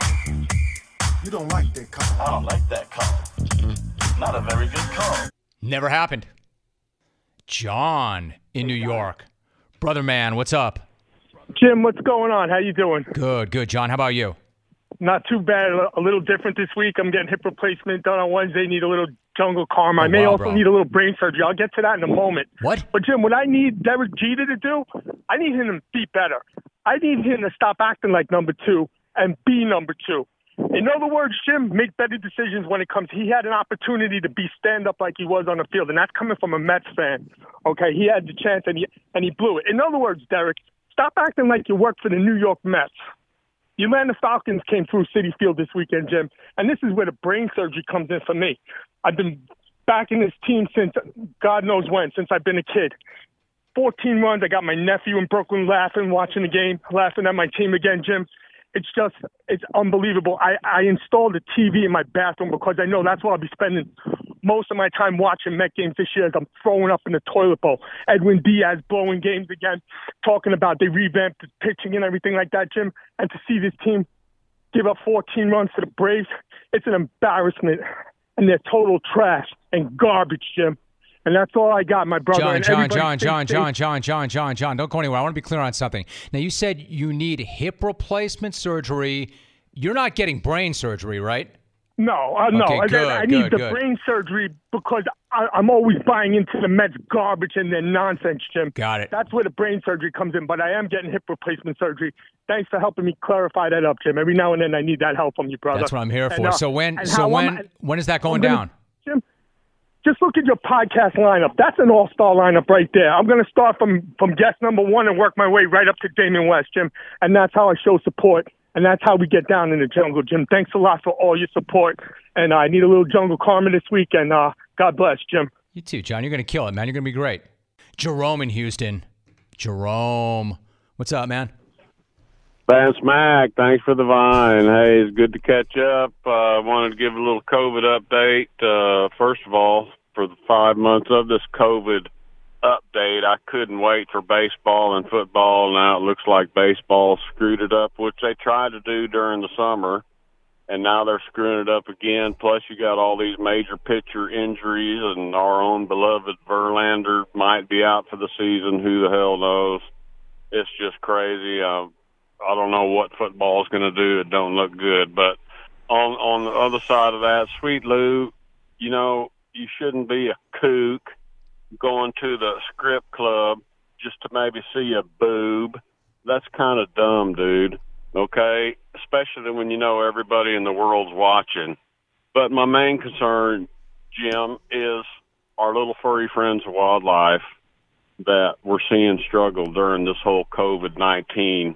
You don't like that call. I don't like that call. Not a very good call. Never happened. John in New York. Brother man, what's up? Jim, what's going on? How you doing? Good. John, how about you? Not too bad. A little different this week. I'm getting hip replacement done on Wednesday. Need a little jungle karma. I may also need a little brain surgery. I'll get to that in a moment. What? But, Jim, what I need Derek Jeter to do, I need him to be better. I need him to stop acting like number 2 and be number 2. In other words, Jim, make better decisions when it comes. He had an opportunity to be stand-up like he was on the field, and that's coming from a Mets fan. Okay, he had the chance, and he blew it. In other words, Derek, stop acting like you work for the New York Mets. The Atlanta Falcons came through Citi Field this weekend, Jim, and this is where the brain surgery comes in for me. I've been backing this team since God knows when, since I've been a kid. 14 runs. I got my nephew in Brooklyn laughing, watching the game, laughing at my team again, Jim. It's unbelievable. I installed a TV in my bathroom because I know that's where I'll be spending most of my time watching Met games this year is I'm throwing up in the toilet bowl. Edwin Diaz blowing games again, talking about they revamped the pitching and everything like that, Jim. And to see this team give up 14 runs to the Braves, it's an embarrassment. And they're total trash and garbage, Jim. And that's all I got, my brother. John, don't go anywhere. I want to be clear on something. Now, you said you need hip replacement surgery. You're not getting brain surgery, right? No, Okay, no. good, I need the brain surgery because I'm always buying into the Mets garbage and their nonsense, Jim. Got it. That's where the brain surgery comes in, but I am getting hip replacement surgery. Thanks for helping me clarify that up, Jim. Every now and then I need that help from you, brother. That's what I'm here for. When is that going gonna, down? Jim, just look at your podcast lineup. That's an all-star lineup right there. I'm going to start from guest number 1 and work my way right up to Damon West, Jim, and that's how I show support. And that's how we get down in the jungle, Jim. Thanks a lot for all your support. And I need a little jungle karma this week. And God bless, Jim. You too, John. You're going to kill it, man. You're going to be great. Jerome in Houston. Jerome. What's up, man? Van Smack, thanks for the vine. Hey, it's good to catch up. I wanted to give a little COVID update. First of all, for the 5 months of this COVID update, I couldn't wait for baseball and football. Now it looks like baseball screwed it up, which they tried to do during the summer, and now they're screwing it up again. Plus, you got all these major pitcher injuries, and our own beloved Verlander might be out for the season. Who the hell knows? It's just crazy. I don't know what football is going to do. It don't look good. But on the other side of that, Sweet Lou, you know, you shouldn't be a kook going to the script club just to maybe see a boob. That's kind of dumb, dude. Okay? Especially when you know everybody in the world's watching. But my main concern, Jim, is our little furry friends of wildlife that we're seeing struggle during this whole COVID-19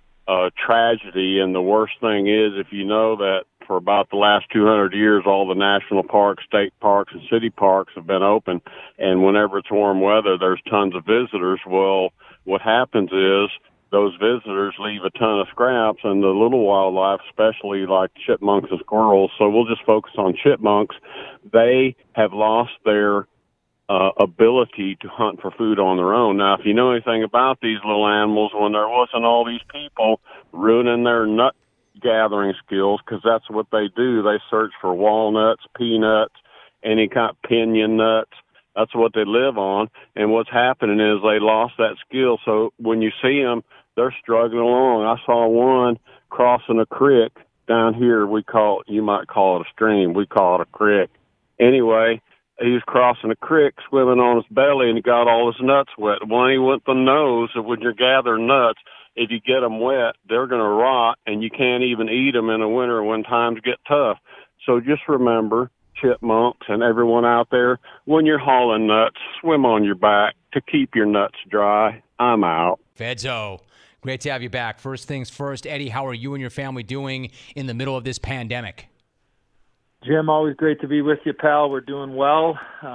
tragedy. And the worst thing is, if you know that for about the last 200 years, all the national parks, state parks, and city parks have been open. And whenever it's warm weather, there's tons of visitors. Well, what happens is those visitors leave a ton of scraps, and the little wildlife, especially like chipmunks and squirrels, so we'll just focus on chipmunks, they have lost their ability to hunt for food on their own. Now, if you know anything about these little animals, when there wasn't all these people ruining their nut gathering skills, because that's what they do. They search for walnuts, peanuts, any kind of pinyon nuts. That's what they live on. And what's happening is they lost that skill. So when you see them, they're struggling along. I saw one crossing a creek down here. You might call it a stream. We call it a creek. Anyway, he was crossing a creek, swimming on his belly, and he got all his nuts wet. When he went the nose, when you're gathering nuts, if you get them wet, they're going to rot, and you can't even eat them in the winter when times get tough. So just remember, chipmunks and everyone out there, when you're hauling nuts, swim on your back to keep your nuts dry. I'm out. Fedzo, great to have you back. First things first, Eddie, how are you and your family doing in the middle of this pandemic? Jim, always great to be with you, pal. We're doing well.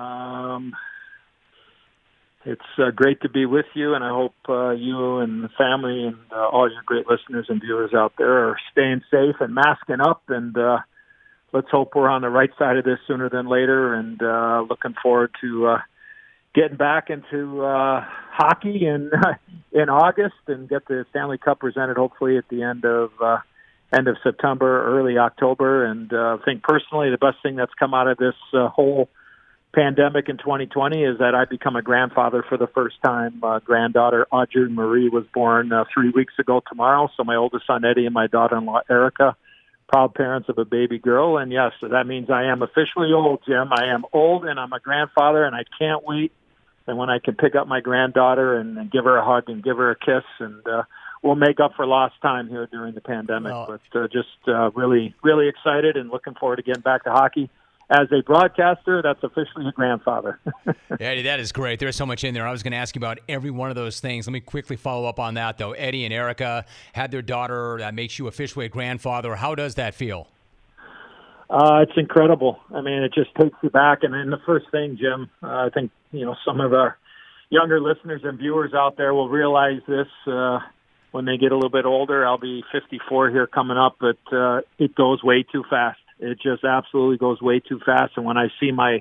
It's great to be with you, and I hope you and the family and all your great listeners and viewers out there are staying safe and masking up, and let's hope we're on the right side of this sooner than later, and looking forward to getting back into hockey in August and get the Stanley Cup presented hopefully at the end of September, early October. And I think personally the best thing that's come out of this whole pandemic in 2020 is that I become a grandfather for the first time. Granddaughter Audrey Marie was born 3 weeks ago tomorrow. So my oldest son Eddie and my daughter-in-law Erica, proud parents of a baby girl. And yes, so that means I am officially old, Jim. I am old and I'm a grandfather, and I can't wait. And when I can pick up my granddaughter and give her a hug and give her a kiss, and we'll make up for lost time here during the pandemic. But just really, really excited and looking forward to getting back to hockey. As a broadcaster, that's officially a grandfather. Eddie, that is great. There's so much in there. I was going to ask you about every one of those things. Let me quickly follow up on that, though. Eddie and Erica had their daughter. That makes you officially a grandfather. How does that feel? It's incredible. I mean, it just takes you back. And then the first thing, Jim, I think, some of our younger listeners and viewers out there will realize this when they get a little bit older. I'll be 54 here coming up, but it goes way too fast. It just absolutely goes way too fast. And when I see my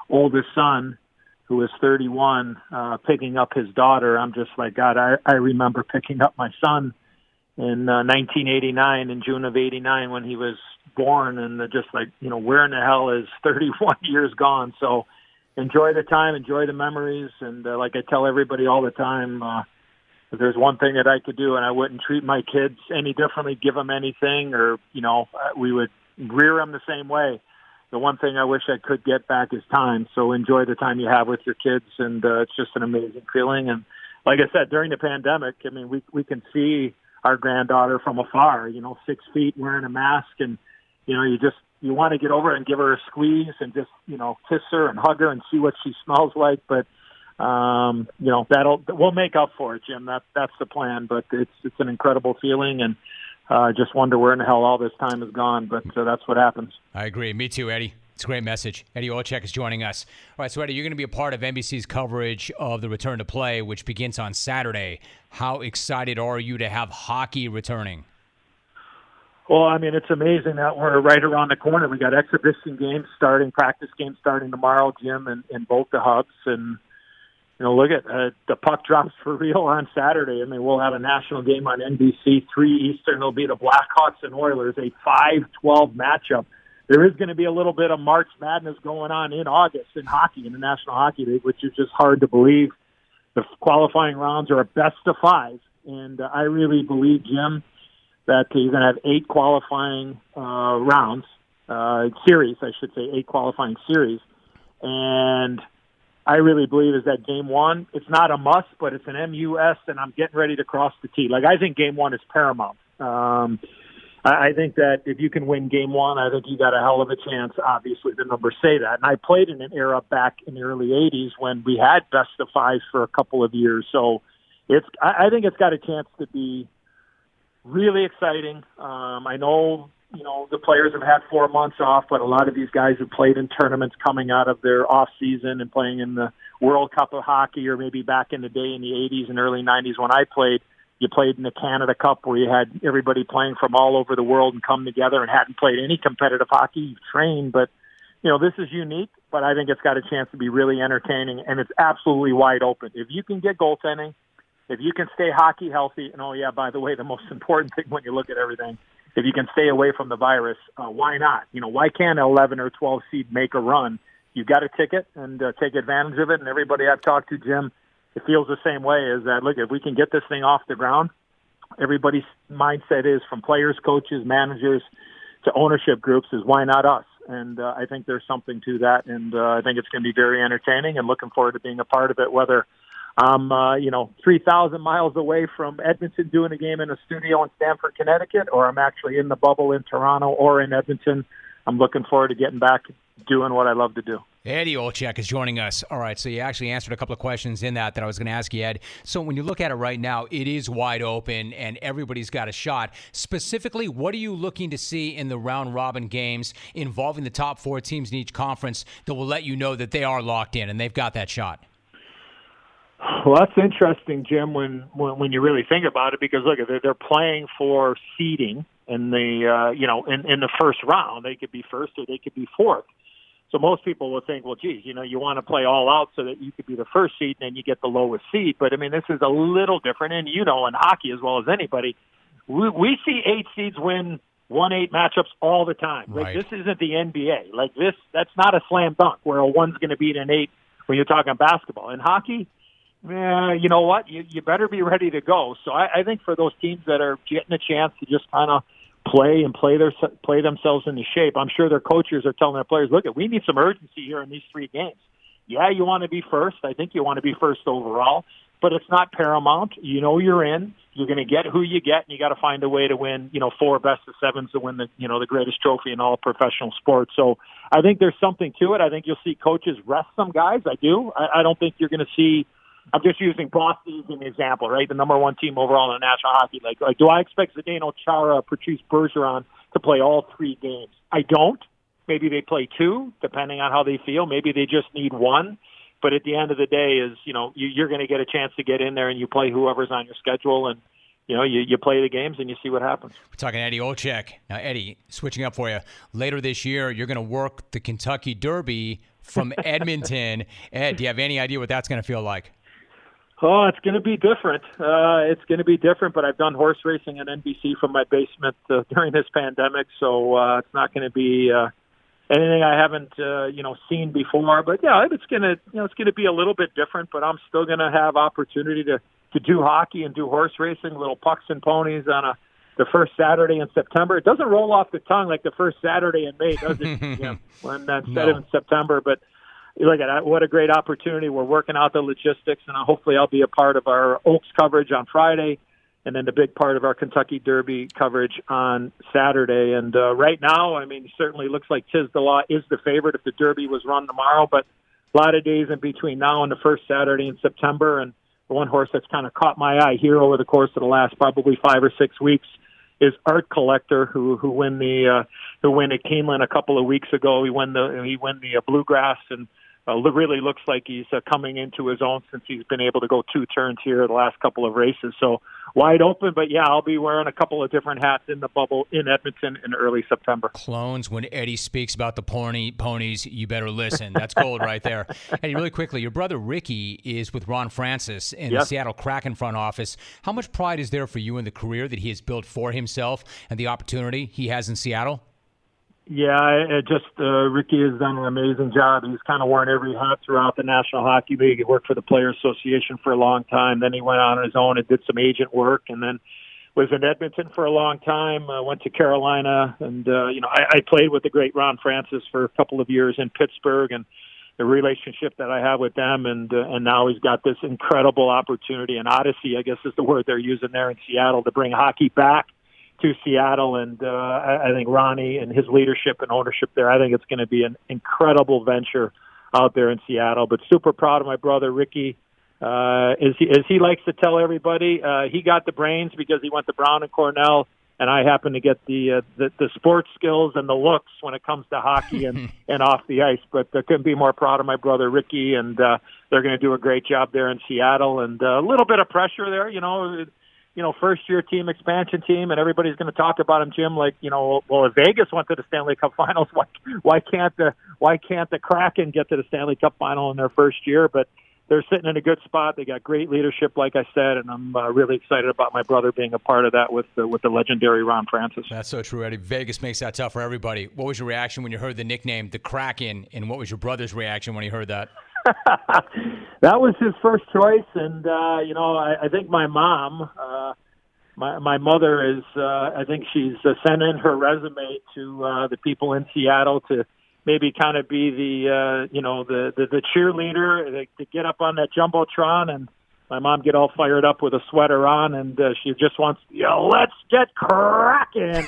oldest son, who is 31, picking up his daughter. I'm just like, God, I remember picking up my son in 1989, in June of 89 when he was born, and just like, where in the hell is 31 years gone? So enjoy the time, enjoy the memories, and like I tell everybody all the time, if there's one thing that I could do and I wouldn't treat my kids any differently, give them anything, or, we would rear them the same way. The one thing I wish I could get back is time. So enjoy the time you have with your kids, and it's just an amazing feeling. And like I said, during the pandemic, I mean, we can see our granddaughter from afar, 6 feet, wearing a mask, and you want to get over and give her a squeeze and just kiss her and hug her and see what she smells like. But we'll make up for it, Jim. That's the plan. But it's an incredible feeling, and just wonder where in the hell all this time has gone. But that's what happens. I agree. Me too, Eddie. It's a great message. Eddie Olczyk is joining us. All right, so Eddie, you're going to be a part of NBC's coverage of the return to play, which begins on Saturday. How excited are you to have hockey returning? Well, I mean, it's amazing that we're right around the corner. We got exhibition games starting, practice games starting tomorrow, Jim, in both the hubs. And, look at the puck drops for real on Saturday. I mean, we'll have a national game on NBC, 3 Eastern. It'll be the Blackhawks and Oilers, a 5-12 matchup. There is going to be a little bit of March Madness going on in August in hockey, in the National Hockey League, which is just hard to believe. The qualifying rounds are a best of 5. And I really believe, Jim, that you're going to have 8 qualifying series, I should say, 8 qualifying series. And I really believe is that game 1, it's not a must, but it's an MUS, and I'm getting ready to cross the T. Like, I think game 1 is paramount. I think that if you can win game 1, I think you got a hell of a chance. Obviously, the numbers say that. And I played in an era back in the early 80s when we had best of 5s for a couple of years. So I think it's got a chance to be really exciting. I know, the players have had 4 months off, but a lot of these guys have played in tournaments coming out of their off season and playing in the World Cup of Hockey, or maybe back in the day in the 80s and early 90s when I played. You played in the Canada Cup where you had everybody playing from all over the world and come together and hadn't played any competitive hockey. You've trained, but, this is unique, but I think it's got a chance to be really entertaining, and it's absolutely wide open. If you can get goaltending, if you can stay hockey healthy, and by the way, the most important thing when you look at everything, if you can stay away from the virus, why not? Why can't an 11 or 12 seed make a run? You got a ticket and take advantage of it, and everybody I've talked to, Jim, it feels the same way, is that, look, if we can get this thing off the ground, everybody's mindset is, from players, coaches, managers to ownership groups, is why not us? And I think there's something to that, and I think it's going to be very entertaining, and looking forward to being a part of it, whether I'm 3,000 miles away from Edmonton doing a game in a studio in Stamford, Connecticut, or I'm actually in the bubble in Toronto or in Edmonton. I'm looking forward to getting back doing what I love to do. Eddie Olczyk is joining us. All right, so you actually answered a couple of questions in that I was going to ask you, Ed. So when you look at it right now, it is wide open and everybody's got a shot. Specifically, what are you looking to see in the round-robin games involving the top 4 teams in each conference that will let you know that they are locked in and they've got that shot? Well, that's interesting, Jim, when you really think about it, because, look, they're playing for seeding in the, in the first round. They could be first or they could be fourth. So most people will think, well, geez, you want to play all out so that you could be the first seed and then you get the lowest seed. But, I mean, this is a little different. And, in hockey as well as anybody, we see 8 seeds win 1-8 matchups all the time. Right. Like, this isn't the NBA. Like, that's not a slam dunk where a 1's going to beat an 8 when you're talking basketball. In hockey, you know what? You better be ready to go. So I think for those teams that are getting a chance to just kind of play themselves into shape, I'm sure their coaches are telling their players, look, we need some urgency here in these 3 games. Yeah, you want to be first. I think you want to be first overall, but it's not paramount. You're in. You're going to get who you get, and you got to find a way to win, 4 best of 7s to win the greatest trophy in all professional sports. So I think there's something to it. I think you'll see coaches rest some guys. I do. I don't think you're going to see. I'm just using Boston as an example, right? The number 1 team overall in the National Hockey League. Like, do I expect Zdeno Chara, Patrice Bergeron to play all 3 games? I don't. Maybe they play 2, depending on how they feel. Maybe they just need 1. But at the end of the day, you're going to get a chance to get in there and you play whoever's on your schedule, and you play the games and you see what happens. We're talking Eddie Olczyk. Now, Eddie, switching up for you. Later this year, you're going to work the Kentucky Derby from Edmonton. Ed, do you have any idea what that's going to feel like? Oh, it's going to be different. But I've done horse racing on NBC from my basement during this pandemic, so it's not going to be anything I haven't seen before. But yeah, it's going to be a little bit different. But I'm still going to have opportunity to do hockey and do horse racing, little pucks and ponies on the first Saturday in September. It doesn't roll off the tongue like the first Saturday in May, does it? Instead of in September, but. Look at that. What a great opportunity. We're working out the logistics, and hopefully I'll be a part of our Oaks coverage on Friday and then the big part of our Kentucky Derby coverage on Saturday. And right now, I mean, certainly looks like Tiz the Law is the favorite if the Derby was run tomorrow, but a lot of days in between now and the first Saturday in September. And the one horse that's kind of caught my eye here over the course of the last probably 5 or 6 weeks is Art Collector, who won at Keeneland a couple of weeks ago. He won the Bluegrass, and really looks like he's coming into his own since he's been able to go 2 turns here the last couple of races. So wide open, but yeah, I'll be wearing a couple of different hats in the bubble in Edmonton in early September. Clones, when Eddie speaks about the ponies, you better listen. That's gold right there. Eddie, really quickly, your brother Ricky is with Ron Francis in the Seattle Kraken front office. How much pride is there for you in the career that he has built for himself and the opportunity he has in Seattle? Yeah, Ricky has done an amazing job. He's kind of worn every hat throughout the National Hockey League. He worked for the Players Association for a long time. Then he went on his own and did some agent work, and then was in Edmonton for a long time, went to Carolina. And, I played with the great Ron Francis for a couple of years in Pittsburgh, and the relationship that I have with them. And now he's got this incredible opportunity, an odyssey, I guess is the word they're using there in Seattle, to bring hockey back to Seattle. And I think Ronnie and his leadership and ownership there, I think it's going to be an incredible venture out there in Seattle. But super proud of my brother Ricky. As he likes to tell everybody, he got the brains because he went to Brown and Cornell, and I happen to get the sports skills and the looks when it comes to hockey and off the ice. But I couldn't be more proud of my brother Ricky, and they're going to do a great job there in Seattle. And a little bit of pressure there, first-year team, expansion team, and everybody's going to talk about him, Jim. Like, well, if Vegas went to the Stanley Cup Finals, why can't the Kraken get to the Stanley Cup Final in their first year? But they're sitting in a good spot. They got great leadership, like I said, and I'm really excited about my brother being a part of that with the legendary Ron Francis. That's so true, Eddie. Vegas makes that tough for everybody. What was your reaction when you heard the nickname, the Kraken, and what was your brother's reaction when he heard that? That was his first choice, and I think my mom, my mother is, I think she's sent in her resume to the people in Seattle to maybe kind of be the cheerleader to get up on that jumbotron, and my mom get all fired up with a sweater on, and she just wants to yell, "Let's get cracking!"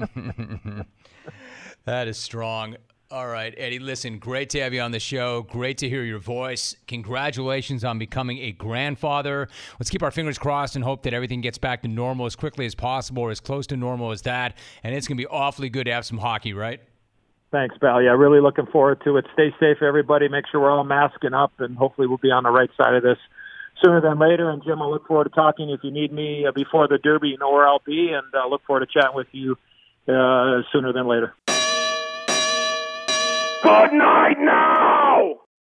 That is strong. All right, Eddie, listen, great to have you on the show. Great to hear your voice. Congratulations on becoming a grandfather. Let's keep our fingers crossed and hope that everything gets back to normal as quickly as possible or as close to normal as that. And it's going to be awfully good to have some hockey, right? Thanks, Val. Yeah, really looking forward to it. Stay safe, everybody. Make sure we're all masking up, and hopefully we'll be on the right side of this sooner than later. And, Jim, I look forward to talking. If you need me before the Derby, you know where I'll be, and I look forward to chatting with you sooner than later. Good night now!